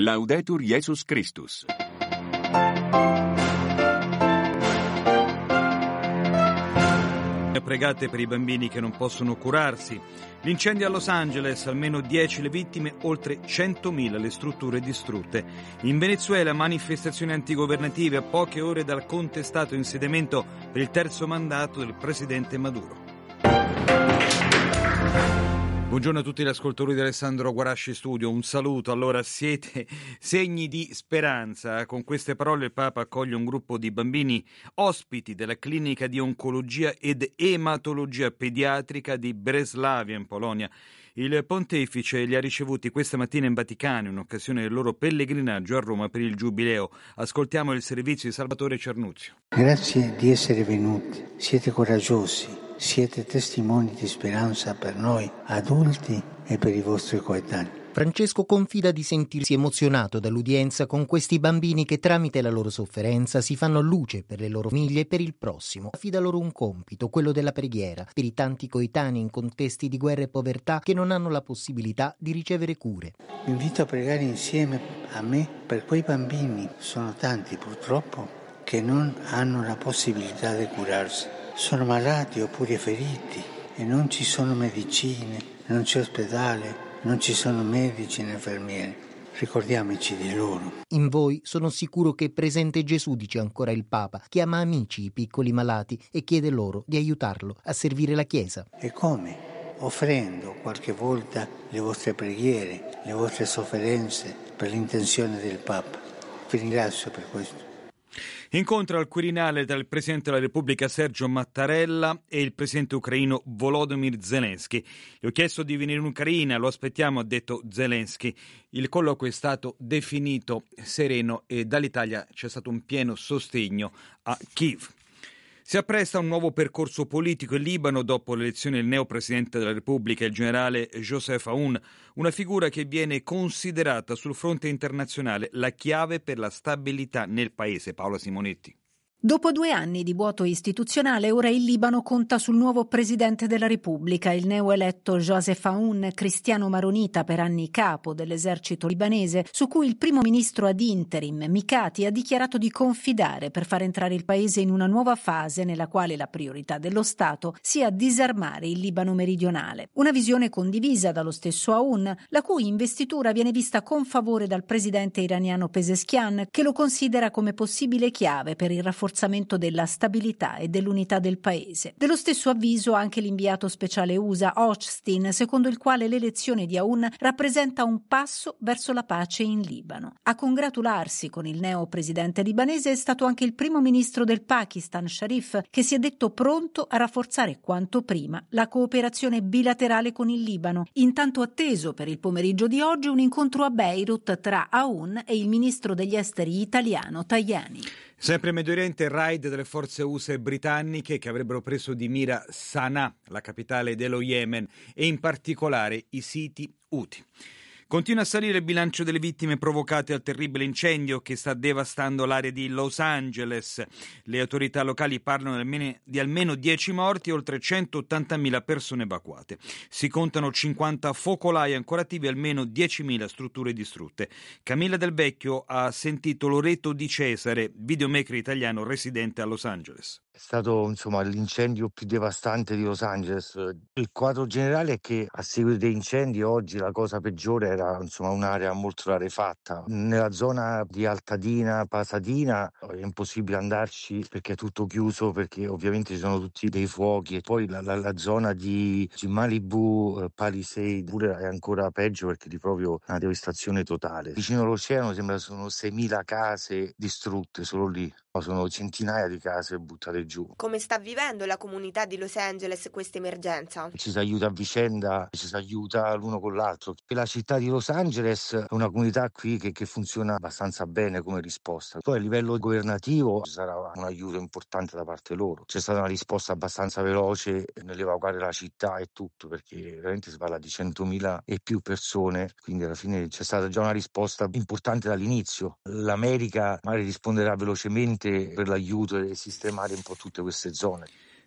Laudetur Jesus Christus. Pregate per i bambini che non possono curarsi. L'incendio a Los Angeles, almeno 10 le vittime, oltre 100.000 le strutture distrutte. In Venezuela manifestazioni antigovernative a poche ore dal contestato insediamento per il terzo mandato del presidente Maduro. Buongiorno a tutti gli ascoltatori di Alessandro Guarasci Studio, un saluto. Allora, siete segni di speranza. Con queste parole il Papa accoglie un gruppo di bambini ospiti della clinica di oncologia ed ematologia pediatrica di Breslavia in Polonia. Il pontefice li ha ricevuti questa mattina in Vaticano in occasione del loro pellegrinaggio a Roma per il Giubileo. Ascoltiamo il servizio di Salvatore Cernuzio. Grazie di essere venuti, siete coraggiosi. Siete testimoni di speranza per noi adulti e per i vostri coetanei. Francesco confida di sentirsi emozionato dall'udienza con questi bambini che tramite la loro sofferenza si fanno luce per le loro famiglie e per il prossimo. Affida loro un compito, quello della preghiera, per i tanti coetanei in contesti di guerra e povertà che non hanno la possibilità di ricevere cure. Vi invito a pregare insieme a me per quei bambini, sono tanti purtroppo, che non hanno la possibilità di curarsi. Sono malati oppure feriti e non ci sono medicine, non c'è ospedale, non ci sono medici né infermieri. Ricordiamoci di loro. In voi sono sicuro che è presente Gesù, dice ancora il Papa, chiama amici i piccoli malati e chiede loro di aiutarlo a servire la Chiesa. E come? Offrendo qualche volta le vostre preghiere, le vostre sofferenze per l'intenzione del Papa. Vi ringrazio per questo. Incontro al Quirinale tra il Presidente della Repubblica Sergio Mattarella e il Presidente ucraino Volodymyr Zelensky. Gli ho chiesto di venire in Ucraina, lo aspettiamo, ha detto Zelensky. Il colloquio è stato definito sereno e dall'Italia c'è stato un pieno sostegno a Kiev. Si appresta a un nuovo percorso politico in Libano dopo l'elezione del neopresidente della Repubblica, il generale Joseph Aoun, una figura che viene considerata sul fronte internazionale la chiave per la stabilità nel paese. Paola Simonetti. Dopo 2 anni di vuoto istituzionale, ora il Libano conta sul nuovo presidente della Repubblica, il neoeletto Joseph Aoun, cristiano maronita per anni capo dell'esercito libanese, su cui il primo ministro ad interim, Mikati, ha dichiarato di confidare per far entrare il paese in una nuova fase nella quale la priorità dello Stato sia disarmare il Libano meridionale. Una visione condivisa dallo stesso Aoun, la cui investitura viene vista con favore dal presidente iraniano Pezeshkian, che lo considera come possibile chiave per il rafforzamento della stabilità e dell'unità del paese. Dello stesso avviso anche l'inviato speciale USA Austin, secondo il quale l'elezione di Aoun rappresenta un passo verso la pace in Libano. A congratularsi con il neo presidente libanese è stato anche il primo ministro del Pakistan, Sharif, che si è detto pronto a rafforzare quanto prima la cooperazione bilaterale con il Libano. Intanto atteso per il pomeriggio di oggi un incontro a Beirut tra Aoun e il ministro degli esteri italiano Tajani. Sempre in Medio Oriente, raid delle forze USA e britanniche che avrebbero preso di mira Sana'a, la capitale dello Yemen, e in particolare i siti Houthi. Continua a salire il bilancio delle vittime provocate dal terribile incendio che sta devastando l'area di Los Angeles. Le autorità locali parlano di almeno 10 morti e oltre 180.000 persone evacuate. Si contano 50 focolai ancora attivi e almeno 10.000 strutture distrutte. Camilla Del Vecchio ha sentito Loreto Di Cesare, videomaker italiano residente a Los Angeles. È stato l'incendio più devastante di Los Angeles. Il quadro generale è che a seguito degli incendi oggi la cosa peggiore era un'area molto rarefatta. Nella zona di Altadena, Pasadena è impossibile andarci perché è tutto chiuso, perché ovviamente ci sono tutti dei fuochi, e poi la zona di Malibu, Palisade pure è ancora peggio perché è proprio una devastazione totale. Vicino all'oceano sembra sono 6.000 case distrutte solo lì. Sono centinaia di case buttate giù. Come sta vivendo la comunità di Los Angeles questa emergenza? Ci si aiuta a vicenda, ci si aiuta l'uno con l'altro. La città di Los Angeles è una comunità qui che funziona abbastanza bene come risposta. Poi a livello governativo ci sarà un aiuto importante da parte loro. C'è stata una risposta abbastanza veloce nell'evacuare la città e tutto, perché veramente si parla di 100.000 e più persone, quindi alla fine c'è stata già una risposta importante dall'inizio. L'America magari risponderà velocemente per l'aiuto e sistemare un po' tutte queste zone.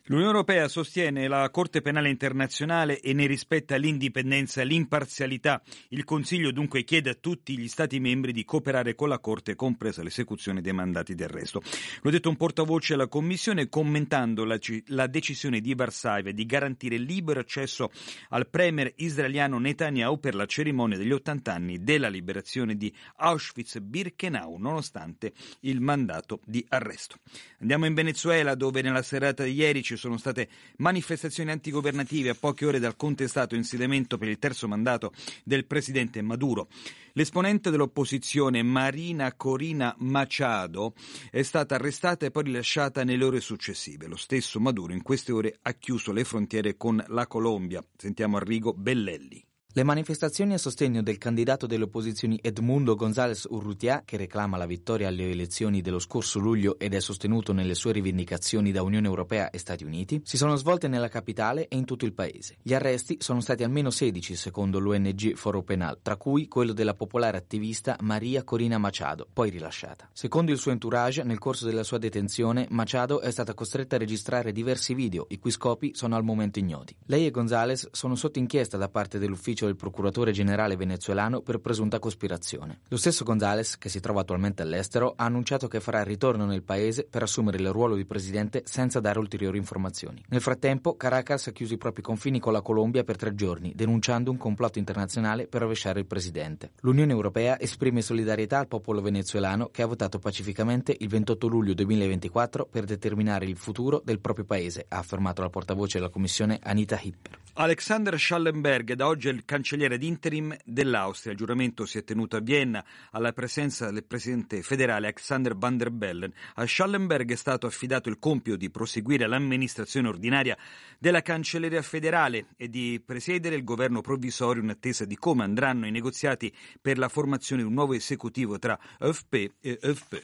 L'Unione Europea sostiene la Corte Penale Internazionale e ne rispetta l'indipendenza e l'imparzialità. Il Consiglio dunque chiede a tutti gli Stati membri di cooperare con la Corte, compresa l'esecuzione dei mandati di arresto. Lo ha detto un portavoce alla Commissione, commentando la decisione di Varsavia di garantire libero accesso al premier israeliano Netanyahu per la cerimonia degli 80 anni della liberazione di Auschwitz-Birkenau, nonostante il mandato di arresto. Andiamo in Venezuela, dove nella serata di ieri ci sono state manifestazioni antigovernative a poche ore dal contestato insediamento per il terzo mandato del presidente Maduro. L'esponente dell'opposizione Marina Corina Machado è stata arrestata e poi rilasciata nelle ore successive. Lo stesso Maduro in queste ore ha chiuso le frontiere con la Colombia. Sentiamo Arrigo Bellelli. Le manifestazioni a sostegno del candidato delle opposizioni Edmundo González Urrutia, che reclama la vittoria alle elezioni dello scorso luglio ed è sostenuto nelle sue rivendicazioni da Unione Europea e Stati Uniti, si sono svolte nella capitale e in tutto il paese. Gli arresti sono stati almeno 16 secondo l'ONG Foro Penal, tra cui quello della popolare attivista Maria Corina Machado, poi rilasciata. Secondo il suo entourage, nel corso della sua detenzione, Machado è stata costretta a registrare diversi video, i cui scopi sono al momento ignoti. Lei e González sono sotto inchiesta da parte dell'ufficio del procuratore generale venezuelano per presunta cospirazione. Lo stesso González, che si trova attualmente all'estero, ha annunciato che farà ritorno nel paese per assumere il ruolo di presidente senza dare ulteriori informazioni. Nel frattempo, Caracas ha chiuso i propri confini con la Colombia per 3 giorni, denunciando un complotto internazionale per rovesciare il presidente. L'Unione Europea esprime solidarietà al popolo venezuelano che ha votato pacificamente il 28 luglio 2024 per determinare il futuro del proprio paese, ha affermato la portavoce della Commissione Anita Hipper. Alexander Schallenberg da oggi è il cancelliere d'interim dell'Austria. Il giuramento si è tenuto a Vienna alla presenza del presidente federale Alexander Van der Bellen. A Schallenberg è stato affidato il compito di proseguire l'amministrazione ordinaria della cancelleria federale e di presiedere il governo provvisorio in attesa di come andranno i negoziati per la formazione di un nuovo esecutivo tra AfP e AfP.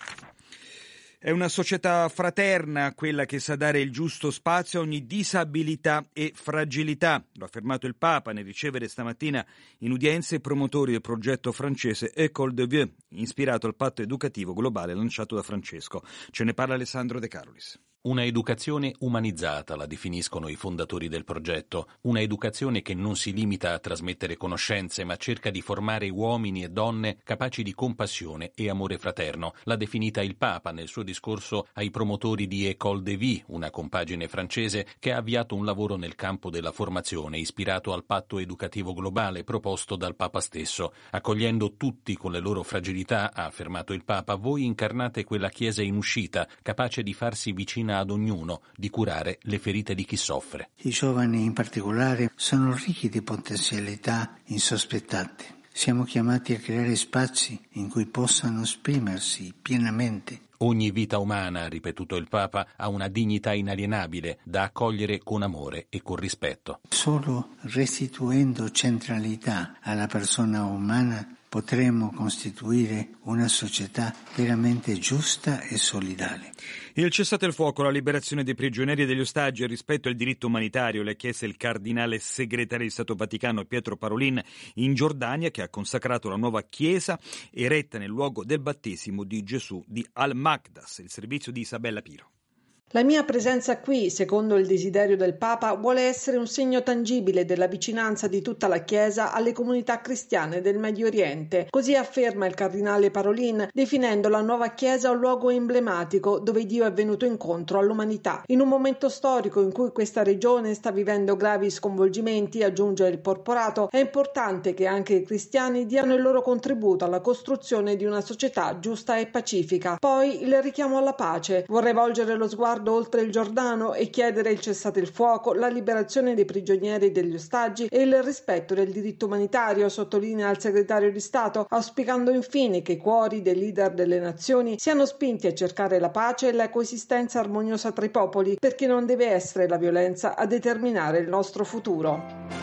È una società fraterna quella che sa dare il giusto spazio a ogni disabilità e fragilità, lo ha affermato il Papa nel ricevere stamattina in udienza i promotori del progetto francese École de Vie, ispirato al patto educativo globale lanciato da Francesco. Ce ne parla Alessandro De Carolis. Una educazione umanizzata, la definiscono i fondatori del progetto, una educazione che non si limita a trasmettere conoscenze, ma cerca di formare uomini e donne capaci di compassione e amore fraterno. L'ha definita il Papa nel suo discorso ai promotori di École de Vie, una compagine francese che ha avviato un lavoro nel campo della formazione ispirato al patto educativo globale proposto dal Papa stesso. Accogliendo tutti con le loro fragilità, ha affermato il Papa, voi incarnate quella Chiesa in uscita, capace di farsi vicina ad ognuno, di curare le ferite di chi soffre. I giovani in particolare sono ricchi di potenzialità insospettate. Siamo chiamati a creare spazi in cui possano esprimersi pienamente. Ogni vita umana, ha ripetuto il Papa, ha una dignità inalienabile da accogliere con amore e con rispetto. Solo restituendo centralità alla persona umana potremo costituire una società veramente giusta e solidale. Il cessate il fuoco, la liberazione dei prigionieri e degli ostaggi e il rispetto al diritto umanitario le ha chieste il cardinale segretario di Stato Vaticano Pietro Parolin in Giordania, che ha consacrato la nuova chiesa eretta nel luogo del battesimo di Gesù di Al-Maqdas. Il servizio di Isabella Piro. La mia presenza qui, secondo il desiderio del Papa, vuole essere un segno tangibile della vicinanza di tutta la Chiesa alle comunità cristiane del Medio Oriente. Così afferma il cardinale Parolin, definendo la nuova Chiesa un luogo emblematico dove Dio è venuto incontro all'umanità. In un momento storico in cui questa regione sta vivendo gravi sconvolgimenti, aggiunge il porporato, è importante che anche i cristiani diano il loro contributo alla costruzione di una società giusta e pacifica. Poi il richiamo alla pace. Vorrei volgere lo sguardo oltre il Giordano e chiedere il cessate il fuoco, la liberazione dei prigionieri e degli ostaggi e il rispetto del diritto umanitario, sottolinea il segretario di Stato, auspicando infine che i cuori dei leader delle nazioni siano spinti a cercare la pace e la coesistenza armoniosa tra i popoli, perché non deve essere la violenza a determinare il nostro futuro.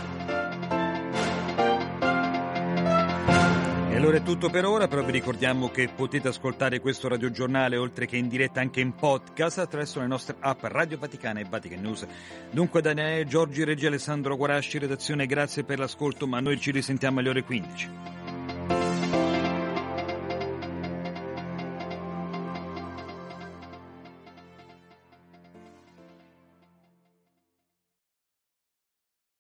E allora è tutto per ora, però vi ricordiamo che potete ascoltare questo radiogiornale oltre che in diretta anche in podcast attraverso le nostre app Radio Vaticana e Vatican News. Dunque Daniele Giorgi, regia Alessandro Guarasci, redazione, grazie per l'ascolto, ma noi ci risentiamo alle ore 15.